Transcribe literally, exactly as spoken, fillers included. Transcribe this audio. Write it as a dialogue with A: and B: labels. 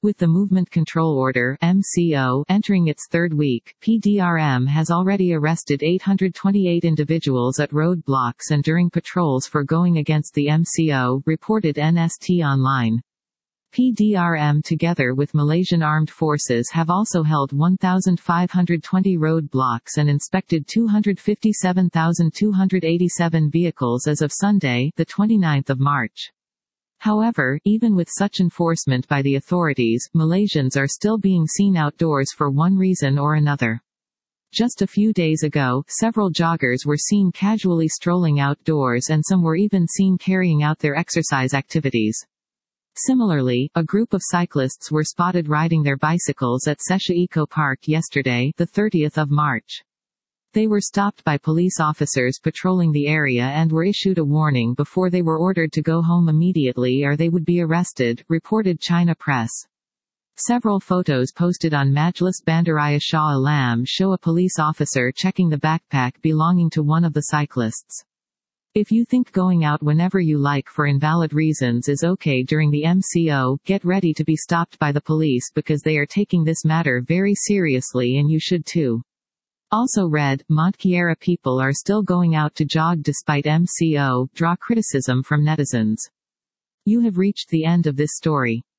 A: With the Movement Control Order (M C O) entering its third week, P D R M has already arrested eight hundred twenty-eight individuals at roadblocks and during patrols for going against the M C O, reported N S T Online. P D R M together with Malaysian Armed Forces have also held one thousand five hundred twenty roadblocks and inspected two hundred fifty-seven thousand two hundred eighty-seven vehicles as of Sunday, the twenty-ninth of March. However, even with such enforcement by the authorities, Malaysians are still being seen outdoors for one reason or another. Just a few days ago, several joggers were seen casually strolling outdoors and some were even seen carrying out their exercise activities. Similarly, a group of cyclists were spotted riding their bicycles at Sesha Eco Park yesterday, the thirtieth of March. They were stopped by police officers patrolling the area and were issued a warning before they were ordered to go home immediately or they would be arrested, reported China Press. Several photos posted on Majlis Bandaraya Shah Alam show a police officer checking the backpack belonging to one of the cyclists. If you think going out whenever you like for invalid reasons is okay during the M C O, get ready to be stopped by the police because they are taking this matter very seriously and you should too. Also read, Montkiera people are still going out to jog despite M C O, draw criticism from netizens. You have reached the end of this story.